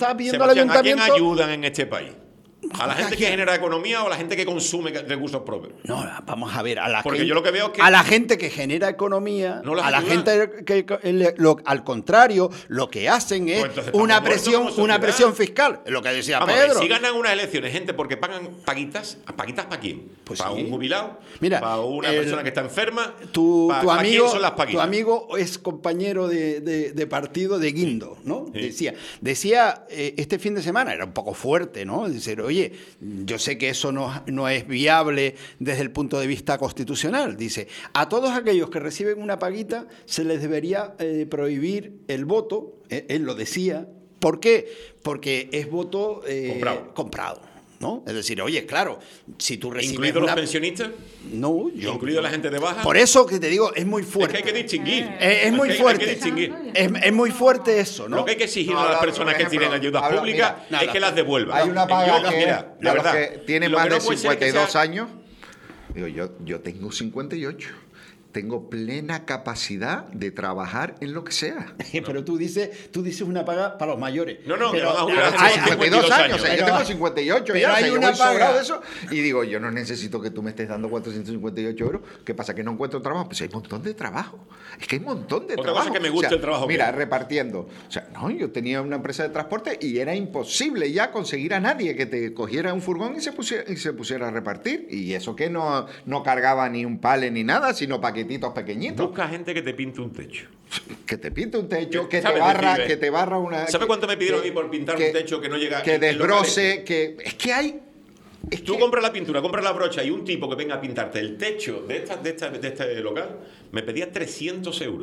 ¿A quién ayudan en este país? ¿A la gente que genera economía o a la gente que consume recursos propios? No, vamos a ver, yo lo que veo es que a la gente que genera economía, a la gente que al contrario, lo que hacen es una presión fiscal, es lo que decía Pedro. Si ganan unas elecciones, gente, porque pagan paguitas ¿para quién? Pues ¿Para un jubilado? Mira, ¿para una persona que está enferma? Tu quién son las paguitas? Tu amigo es compañero de partido de Guindo, ¿no? Sí. Decía este fin de semana, era un poco fuerte, ¿no? Decir, oye, yo sé que eso no es viable desde el punto de vista constitucional. Dice, a todos aquellos que reciben una paguita se les debería prohibir el voto. Él lo decía. ¿Por qué? Porque es voto comprado. ¿No? Es decir, oye, claro, si tú recibes ¿Incluidos los pensionistas? No, ¿Incluido la gente de baja? Por eso que te digo, es muy fuerte. Es que hay que distinguir. Es muy fuerte. Hay que distinguir. Es muy fuerte eso, ¿no? Lo que hay que exigir a las personas que tienen ayudas públicas es que las devuelvan. Hay una paga la verdad, que tiene más de 52 años. Digo, yo tengo 58. Tengo plena capacidad de trabajar en lo que sea. Pero tú dices una paga para los mayores. No, que van a jubilar a 52 años. Yo tengo 58 pero ya. Hay una paga de eso. Y digo, yo no necesito que tú me estés dando 458 euros. ¿Qué pasa? ¿Que no encuentro trabajo? Pues hay un montón de trabajo. Es que hay un montón de trabajo. Otra cosa que me gusta el trabajo. Mira, repartiendo. O sea, no, yo tenía una empresa de transporte y era imposible ya conseguir a nadie que te cogiera un furgón y se pusiera a repartir. Y eso que no cargaba ni un pale ni nada, sino paquetitos pequeñitos. Busca gente que te pinte un techo. Que te pinte un techo, que te barra una... ¿Sabes cuánto me pidieron a mí por pintar un techo que no llega? Que desbroce, que... Es que hay... Tú compras la pintura, compras la brocha y un tipo que venga a pintarte el techo de este local me pedía 300 euros.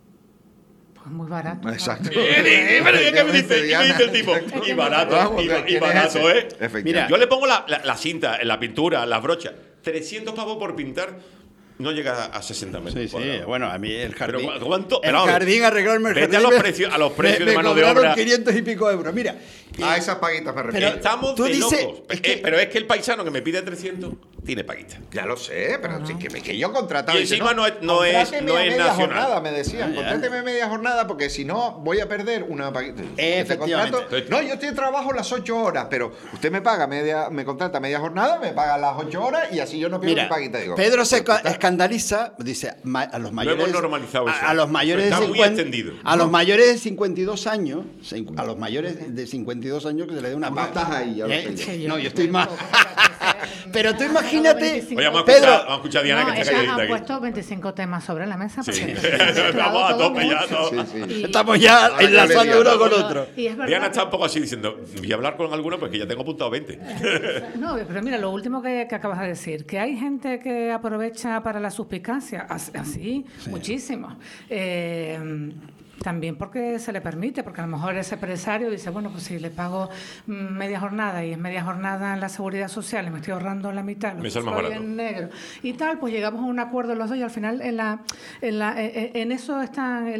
Pues muy barato. Exacto. ¿Qué me dice el tipo? Y barato, ¿eh? Mira, yo le pongo la cinta, la pintura, las brochas. 300 pavos por pintar. No llega a 60 metros. Sí, bueno, a mí el jardín. ¿Pero cuánto? Arreglarme el jardín. A los precios de mano de obra. 500 y pico euros. Mira. A esas paguitas me refiero. Estamos de locos. Pero es que el paisano que me pide 300 tiene paguita. Ya lo sé, pero sí que yo contrataba. Y encima no es nacional. Jornada, me decían. Contráteme media jornada porque si no voy a perder una paguita. Efectivamente. No, yo trabajo las 8 horas, pero usted me paga me contrata media jornada, me paga las 8 horas y así yo no pierdo mi paguita. Digo, Pedro se escandaliza, dice, a los mayores. Lo hemos normalizado eso. A los mayores está de muy extendido. A los mayores de 52 años, a los mayores de 52 años que se le dé una paga. No estás ahí, ya lo sé. No, yo estoy más. Pero tú imagínate. Oye, vamos a escuchar a Diana que está calladita aquí. Han puesto 25 temas sobre la mesa. Sí. Estamos a tope ya. Estamos ya enlazando uno con otro. Diana está un poco así diciendo, voy a hablar con alguno porque ya tengo apuntado 20. No, pero mira, lo último que acabas de decir, que hay gente que aprovecha para la suspicacia, así, muchísimo. También porque se le permite, porque a lo mejor ese empresario dice, bueno, pues si le pago media jornada y es media jornada en la seguridad social y me estoy ahorrando la mitad, lo me sale más barato. En negro y tal, pues llegamos a un acuerdo los dos y al final en eso están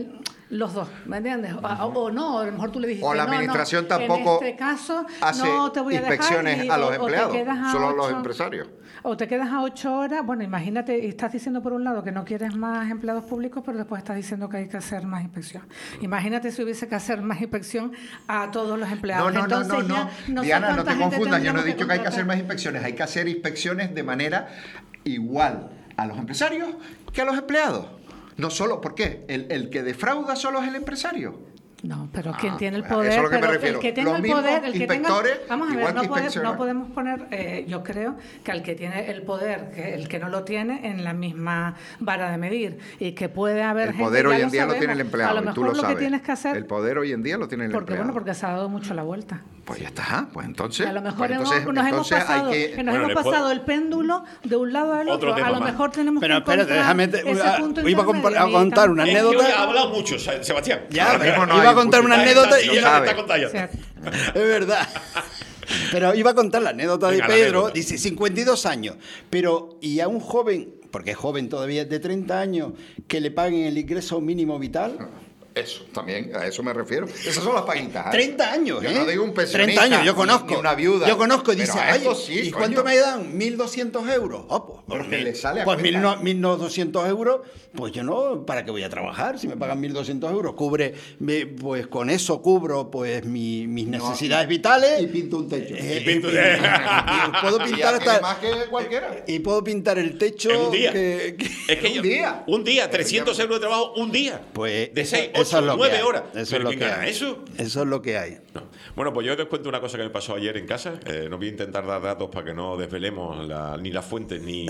Los dos, ¿me entiendes? O no, a lo mejor tú le dijiste, O la administración tampoco en este caso, hace no te voy a dejar inspecciones a los empleados, solo a los empresarios. O te quedas a 8 horas, bueno, imagínate, y estás diciendo por un lado que no quieres más empleados públicos, pero después estás diciendo que hay que hacer más inspección. Imagínate si hubiese que hacer más inspección a todos los empleados. No. No Diana, no te confundas, yo no he dicho que hay que contratar. hacer más inspecciones, hay que hacer inspecciones de manera igual a los empresarios que a los empleados. No solo, ¿por qué? ¿El que defrauda solo es el empresario? No, pero quien tiene el pues a poder, eso es lo que me pero refiero. el que tenga Los el mismos poder, el que tenga, inspectores, vamos a ver, igual que no inspeccionar. podemos poner, yo creo que al que tiene el poder, que el que no lo tiene, en la misma vara de medir, y que puede haber El gente, poder hoy ya en día lo sabemos, tiene el empleado, a lo y mejor tú lo sabes. que tienes que hacer, El poder hoy en día lo tiene el porque empleado. bueno, porque se ha dado mucho la vuelta. Pues ya está, pues entonces. Y a lo mejor pues entonces nos hemos pasado, hay que... nos Bueno, hemos pasado el péndulo de un lado al Otro otro. tema A lo más. mejor tenemos Pero que espérate, encontrar déjame... ese punto iba a intermedio, contar una Es que anécdota. hoy ha hablado mucho, Sebastián. Ya, Ahora pero mismo no iba hay a contar una anécdota Sí, y ya sabe. me está contando. O sea, Es verdad. Pero iba a contar la anécdota Venga, de la Pedro, anécdota. dice 52 años, pero y a un joven, porque es joven todavía, de 30 años, que le paguen el ingreso mínimo vital. Eso, también, a eso me refiero. Esas son las paguitas. 30 años, Yo ¿eh? no digo un pensionista, 30 años, yo conozco. ni una viuda. Yo conozco, y Pero dice, a ay, estos sí, ¿y coño. cuánto me dan? 1.200 euros. Oh, pues, Porque le sale a pues cuenta. 1.200 euros, pues yo no, ¿para qué voy a trabajar? Si me pagan 1.200 euros, pues con eso cubro pues mis necesidades vitales. Y pinto un techo. Y puedo Y pintar ya tiene hasta... más que cualquiera. Y puedo pintar el techo... En un día. Es que Un día. 300 euros de trabajo, un día. Pues de 6, eso 8, es lo que 9 hay. horas. Eso es ¿Pero lo quién que gana hay. eso? Eso es lo que hay. No. Bueno, pues yo te cuento una cosa que me pasó ayer en casa. No voy a intentar dar datos para que no desvelemos ni las fuentes ni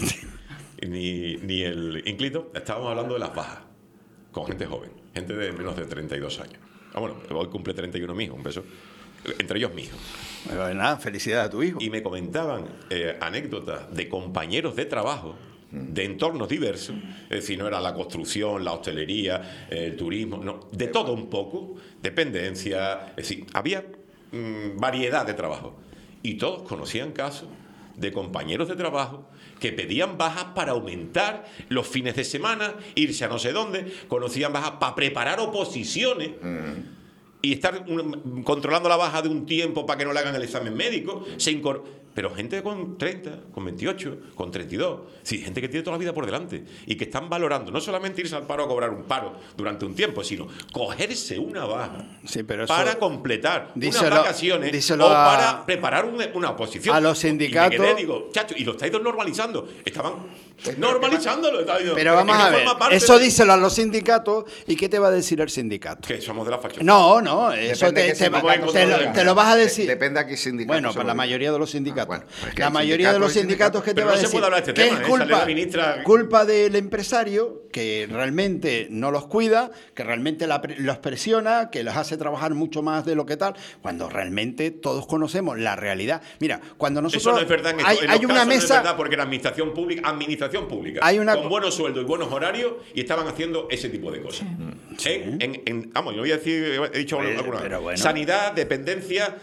el ínclito. Estábamos hablando de las bajas con gente joven, gente de menos de 32 años. Bueno, hoy cumple 31 mi hijo, un beso. Entre ellos mi hijo. Bueno, nada, felicidades a tu hijo. Y me comentaban anécdotas de compañeros de trabajo de entornos diversos, es decir, no era la construcción, la hostelería, el turismo, no, de todo un poco, dependencia, es decir, había variedad de trabajo. Y todos conocían casos de compañeros de trabajo que pedían bajas para aumentar los fines de semana, irse a no sé dónde, conocían bajas para preparar oposiciones. Y estar controlando la baja de un tiempo para que no le hagan el examen médico. Pero gente con 30, con 28, con 32. Sí, gente que tiene toda la vida por delante y que están valorando no solamente irse al paro a cobrar un paro durante un tiempo, sino cogerse una baja Sí, pero eso- para completar díselo- unas vacaciones díselo o a- para preparar una oposición. a los sindicatos. Y me quedé, digo, chacho, y lo estáis normalizando. Estaban normalizándolo. Pero vamos a ver, eso díselo a los sindicatos, ¿y qué te va a decir el sindicato? Que somos de la facha. No, eso Depende de qué te sindicato te lo vas a decir. Depende a qué sindicato. Bueno, se para lo la diga. mayoría de los sindicatos. Bueno, es que la hay mayoría de los sindicatos sindicatos que te Pero va a no se decir puede hablar de este que tema, es sale la ministra- culpa del empresario, que realmente no los cuida, que realmente los presiona, que los hace trabajar mucho más de lo que tal, cuando realmente todos conocemos la realidad. Mira, cuando nosotros... Eso no es verdad en hay los una casos no es mesa... verdad, porque era administración pública Hay una con buenos sueldos y buenos horarios y estaban haciendo ese tipo de cosas. Vamos, yo voy a decir, he dicho alguna vez. pero bueno. Sanidad, dependencia,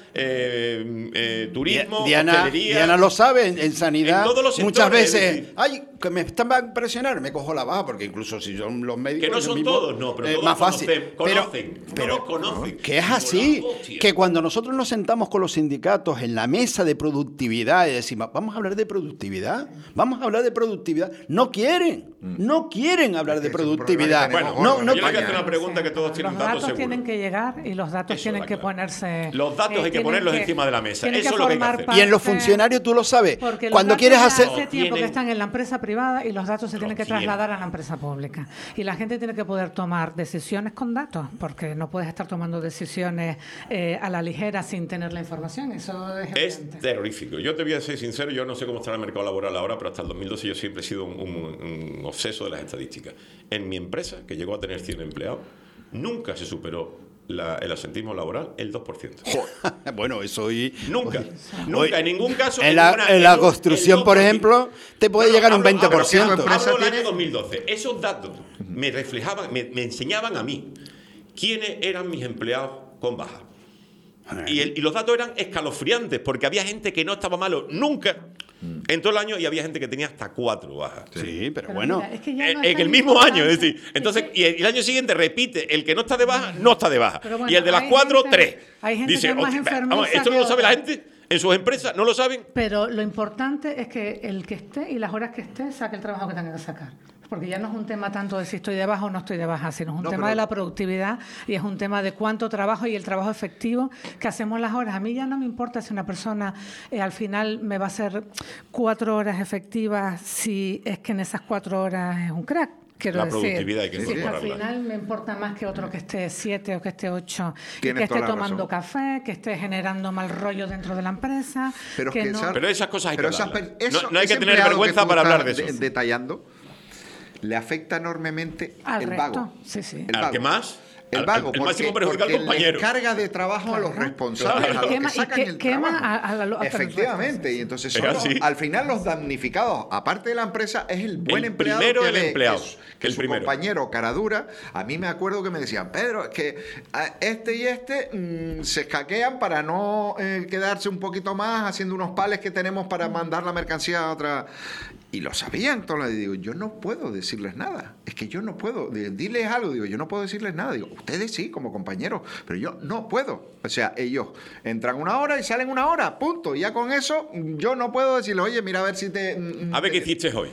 turismo, Diana hostelería. lo sabe, en sanidad En todos los muchas sectores, es veces, decir- ay, que me están a presionar, me cojo la baja, porque incluso si son los médicos... Que no yo son mismo, todos, no, pero todos más fácil. conocen, pero todos conocen. que es Digo, así, la hostia. que cuando nosotros nos sentamos con los sindicatos en la mesa de productividad y decimos, vamos a hablar de productividad, no quieren hablar de Es que es un productividad. problema que tenemos Bueno, gordo no, yo le voy a hacer una España. pregunta que todos tienen los datos datos seguros. tienen que llegar y los datos Eso tienen está que claro. ponerse... Los datos hay que tienen ponerlos encima de la mesa. tienen Eso es lo que hay que formar hacer. y en los parte- funcionarios tú lo sabes, Porque los cuando datos quieres ya hacer... hace tiempo tienen- que están en la empresa privada y los datos se tienen que tienen. trasladar a la empresa pública. Y la gente tiene que poder tomar decisiones con datos, porque no puedes estar tomando decisiones a la ligera sin tener la información. Eso es Es evidente. terrorífico. Yo te voy a ser sincero, yo no sé cómo está el mercado laboral ahora, pero hasta el 2012 yo siempre he sido un obseso de las estadísticas. En mi empresa, que llegó a tener 100 empleados, nunca se superó el asentismo laboral el 2%. Bueno, eso y... Nunca. Hoy- Nunca, en ningún caso. En la ninguna- construcción, el por 2%. ejemplo, te puede llegar un 20%. Hablo del Empresa año tiene- 2012. Esos datos me reflejaban, me enseñaban a mí quiénes eran mis empleados con baja. Y los datos eran escalofriantes, porque había gente que no estaba malo nunca En todo el año, y había gente que tenía hasta 4 bajas. Sí, pero bueno. Mira, es que ya no En es el tan mismo año, es importante. decir, entonces, Es que- y el año siguiente repite, el que no está de baja, no está de baja. Pero bueno, Y el de las hay 4, gente- 3. hay gente que es más "Hostia, enfermiza vamos, ¿esto no que lo sabe la otra". gente? ¿En sus empresas no lo saben? Pero lo importante es que el que esté y las horas que esté saque el trabajo que tenga que sacar. Porque ya no es un tema tanto de si estoy de baja o no estoy de baja, sino es un No, tema pero- de la productividad y es un tema de cuánto trabajo y el trabajo efectivo que hacemos las horas. A mí ya no me importa si una persona al final me va a hacer 4 horas efectivas si es que en esas 4 horas es un crack. Quiero La decir, productividad hay que si es que al incorporarla. final me importa más que otro que esté 7 o que esté 8, y Tienes que esté toda la tomando razón. café, que esté generando mal rollo dentro de la empresa. Pero es que que no... esa- Pero esas cosas hay Pero que esas hablarlas. per- eso- No hay que ese tener empleado vergüenza que tú para hablar de estás eso. detallando, le afecta enormemente Al el resto, vago. sí, sí. El ¿Al vago. que más? El Al- vago, el máximo perjudicado al porque compañero. les carga de trabajo a los Claro. responsables, Claro. a los Y quema- que sacan y que- el quema trabajo. a los Efectivamente, y entonces son Es los- así. al final los damnificados, aparte de la empresa, es el buen El empleado primero que el ve empleado, que el su primero. compañero cara dura. A mí me acuerdo que me decían, Pedro, es que este y este se escaquean para no quedarse un poquito más haciendo unos pales que tenemos para mandar la mercancía a otra. Y lo sabían todos. Y digo, yo no puedo decirles nada. Es que yo no puedo. Diles algo. Digo, yo no puedo decirles nada. Digo, ustedes sí, como compañeros. Pero yo no puedo. O sea, ellos entran 1 hora y salen 1 hora. Punto. Y ya con eso, yo no puedo decirles, oye, mira a ver si te. A ver qué hiciste hoy.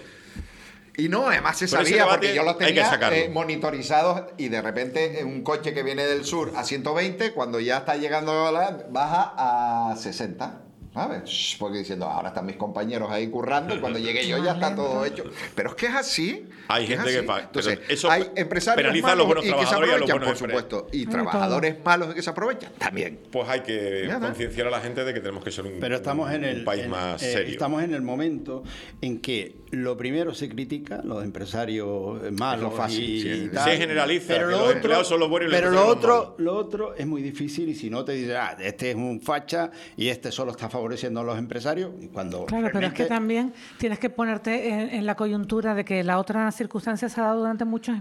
Y no, además se Pero ese sabía debate porque yo los hay que tenía sacarlo. monitorizados y de repente un coche que viene del sur a 120, cuando ya está llegando baja a 60. ¿Sabes? Porque diciendo, ahora están mis compañeros ahí currando y cuando llegue yo ya está todo hecho. Pero es que es así. Hay es gente así. que paga. Entonces, Pero eso hay empresarios penaliza a los malos buenos y que se trabajadores y a los aprovechan, por buenos supuesto. Y Hay de trabajadores malos que se aprovechan también. Pues hay que Ya está. concienciar a la gente de que tenemos que ser un, Pero estamos en un el país más serio. estamos en el momento en que lo primero se critica, los empresarios malos lo fácil, y sí. tal. Se generaliza, pero que lo los otro, empleados son los buenos y los pero empresarios los malos. lo otro es muy difícil y si no te dicen, este es un facha y este solo está favoreciendo a los empresarios y cuando Claro, pero es que realmente- también tienes que ponerte en la coyuntura de que la otra circunstancia se ha dado durante muchos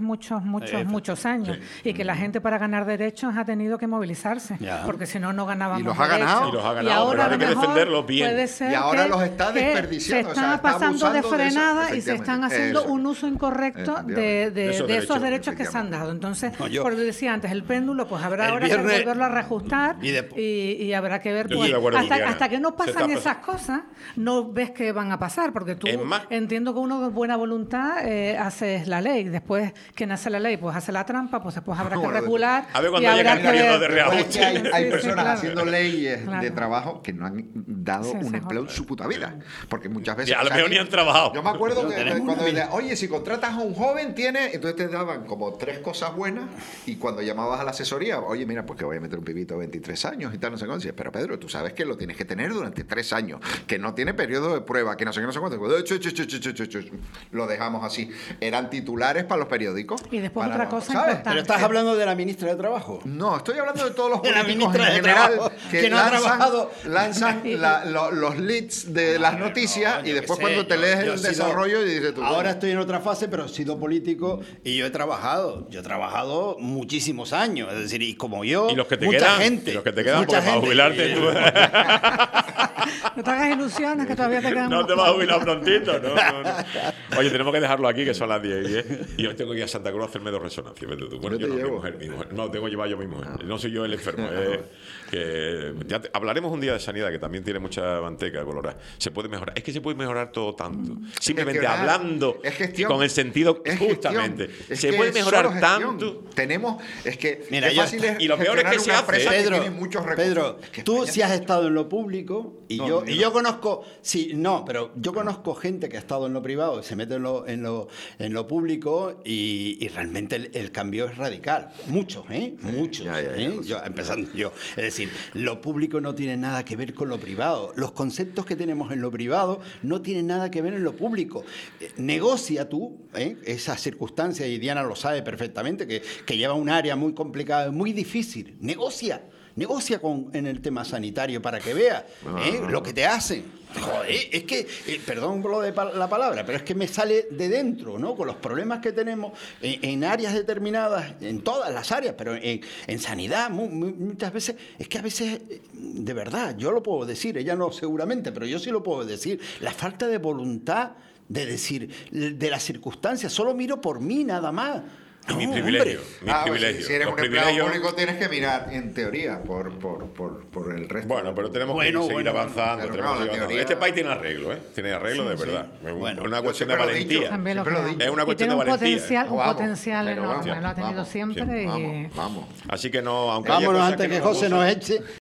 años y que la gente para ganar derechos ha tenido que movilizarse, Ya. porque si no, no ganábamos Y los ha derechos. ganado. Y los ha ganado, Y ahora pero a hay lo que mejor defenderlos bien. puede ser Y ahora que- los está que desperdiciando, Se o sea, están está pasando de abusando de eso, frenada y se efectivamente. están haciendo Eso. un uso incorrecto de Efectivamente. esos derechos que se han dado. Entonces, No, yo- por lo que decía antes, el péndulo, pues habrá El ahora viernes- que volverlo a reajustar y de- y habrá que ver, Yo pues, estoy de acuerdo con Diana. hasta que no Se pasan está esas cosas, no ves que van a pasar, porque tú Es más- entiendo que uno con buena voluntad haces la ley. Después, quien hace la ley, pues hace la trampa, pues después habrá que Bueno, regular. a ver cuando y llega habrá el que periodo ver- de Pero es reajuste. que hay Sí, sí, personas claro. haciendo leyes de Claro. trabajo que no han dado Sí, un sí, empleo en joder. su puta vida. Porque muchas veces. Y a lo mejor ni han trabajado. Yo me acuerdo que tenemos cuando una vida. decían, oye, si contratas a un joven, tiene. Entonces te daban como 3 cosas buenas. Y cuando llamabas a la asesoría, oye, mira, pues que voy a meter un pibito de 23 años y tal, no sé cuánto. Dices, pero Pedro, tú sabes que lo tienes que tener durante 3 años. Que no tiene periodo de prueba, que no sé qué, no sé cuánto. Lo dejamos así. Eran titulares para los periódicos. Y después Para otra la- cosa ¿sabes? importante. Pero estás hablando de la ministra de Trabajo. No, estoy hablando de todos los De la políticos ministra en de general Trabajo, que, que no ha trabajado. lanzan los leads de las noticias No, y yo después qué sé, cuando te yo- lees yo el he sido- desarrollo y dices tú... Ahora estoy en otra fase, pero he sido político y yo he trabajado. Yo he trabajado muchísimos años. Es decir, y como yo, Y los que te mucha quedan, gente. y los que te quedan, mucha porque para gente. jubilarte No te hagas ilusiones, que todavía te quedan no unos te vas a cuantos. jubilar prontito, no. Oye, tenemos que dejarlo aquí, que son las 10 y 10. Y hoy tengo que ir a Santa Cruz a hacerme 2 resonancias. Vete tú. Bueno, Yo yo te no, llevo. mi mujer. No, tengo que llevar yo mi mujer. No soy yo el enfermo. Hablaremos un día de sanidad, que también tiene mucha manteca colorada. Se puede mejorar. Es que se puede mejorar todo tanto. Simplemente Gestionar. hablando Es gestión. con el sentido, Es justamente. gestión. Es Se que puede es mejorar solo gestión. tanto. Tenemos, es que Mira, qué yo- fácil es y lo peor es que gestionar se una hace. empresa que Pedro, tiene muchos recursos. Pedro, Es que tú España- sí has estado en lo público y No, yo yo y no. yo conozco, sí, no, pero yo conozco gente que ha estado en lo privado y se mete en lo público y realmente el cambio es radical. Muchos, ¿eh? Muchos. Ya, ¿eh? Yo, empezando yo. Es decir, lo público no tiene nada que ver con lo privado. Los conceptos que tenemos en lo privado no tienen nada que ver en lo público. Negocia tú esas circunstancias, y Diana lo sabe perfectamente, que lleva un área muy complicada, muy difícil. Negocia en el tema sanitario para que veas lo que te hacen. Joder, es que, perdón por lo de la palabra, pero es que me sale de dentro, ¿no? Con los problemas que tenemos en áreas determinadas, en todas las áreas, pero en sanidad muchas veces, es que a veces, de verdad, yo lo puedo decir, ella no seguramente, pero yo sí lo puedo decir, la falta de voluntad de decir, de las circunstancias, solo miro por mí nada más. No, mis privilegios. Si eres Los un empleado privilegios. público tienes que mirar, en teoría, por el resto. Bueno, pero tenemos que seguir avanzando. Pero tenemos que claro, seguir la avanzando. teoría- Este país tiene arreglo, ¿eh? Tiene arreglo de verdad. Bueno, es una cuestión de siempre lo he dicho. valentía. También lo Siempre lo creo. digo. Es una Y cuestión tiene de un valentía. potencial, un Vamos, potencial pero enorme, vamos, lo ha tenido vamos, siempre. Vamos. Así que no, aunque Vámonos haya cosas antes que no nos José gustan, nos eche.